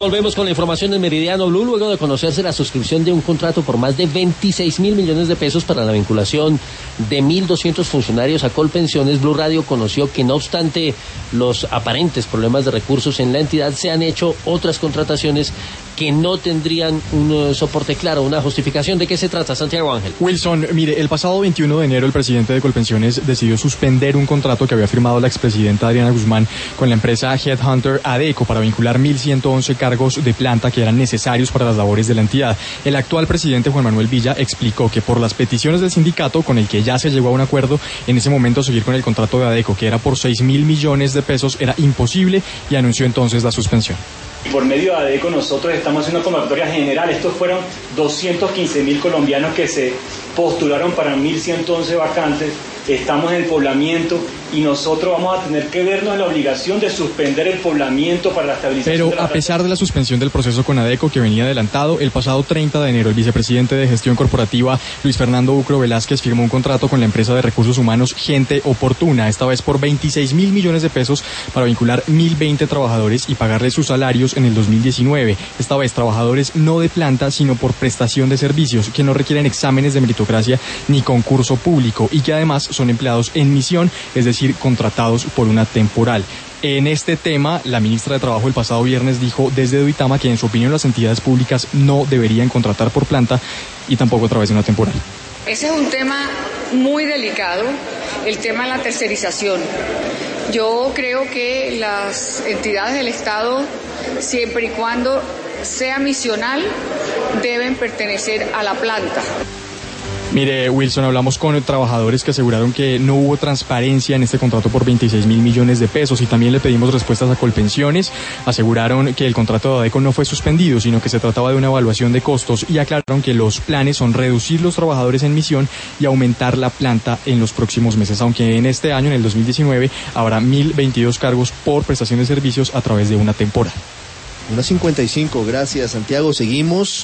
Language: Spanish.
Volvemos con la información del Meridiano Blue. Luego de conocerse la suscripción de un contrato por más de 26.000 millones de pesos para la vinculación de 1.200 funcionarios a Colpensiones, Blue Radio conoció que no obstante los aparentes problemas de recursos en la entidad, se han hecho otras contrataciones que no tendrían un soporte claro, una justificación. ¿De qué se trata, Santiago Ángel? Wilson, mire, el pasado 21 de enero el presidente de Colpensiones decidió suspender un contrato que había firmado la expresidenta Adriana Guzmán con la empresa Headhunter Adecco para vincular 1.111 cargos de planta que eran necesarios para las labores de la entidad. El actual presidente Juan Manuel Villa explicó que por las peticiones del sindicato, con el que ya se llegó a un acuerdo, en ese momento seguir con el contrato de Adecco, que era por 6.000 millones de pesos, era imposible, y anunció entonces la suspensión. Por medio de Adecco nosotros estamos haciendo una convocatoria general. Estos fueron 215.000 colombianos que se postularon para 1.111 vacantes. Estamos en el poblamiento y nosotros vamos a tener que vernos en la obligación de suspender el poblamiento para la estabilización. Pero a pesar de la suspensión del proceso con Adecco, que venía adelantado, el pasado 30 de enero el vicepresidente de Gestión Corporativa, Luis Fernando Ucro Velázquez, firmó un contrato con la empresa de recursos humanos Gente Oportuna, esta vez por 26.000 millones de pesos para vincular 1.020 trabajadores y pagarles sus salarios en el 2019. Esta vez trabajadores no de planta, sino por prestación de servicios, que no requieren exámenes de meritocracia ni concurso público y que además son empleados en misión, es decir, contratados por una temporal. En este tema, la ministra de Trabajo el pasado viernes dijo desde Duitama que en su opinión las entidades públicas no deberían contratar por planta y tampoco a través de una temporal. Ese es un tema muy delicado, el tema de la tercerización. Yo creo que las entidades del Estado, siempre y cuando sea misional, deben pertenecer a la planta. Mire, Wilson, hablamos con trabajadores que aseguraron que no hubo transparencia en este contrato por 26.000 millones de pesos y también le pedimos respuestas a Colpensiones. Aseguraron que el contrato de Adecco no fue suspendido, sino que se trataba de una evaluación de costos y aclararon que los planes son reducir los trabajadores en misión y aumentar la planta en los próximos meses, aunque en este año, en el 2019, habrá 1.022 cargos por prestación de servicios a través de una temporada. 1:55, gracias Santiago, seguimos.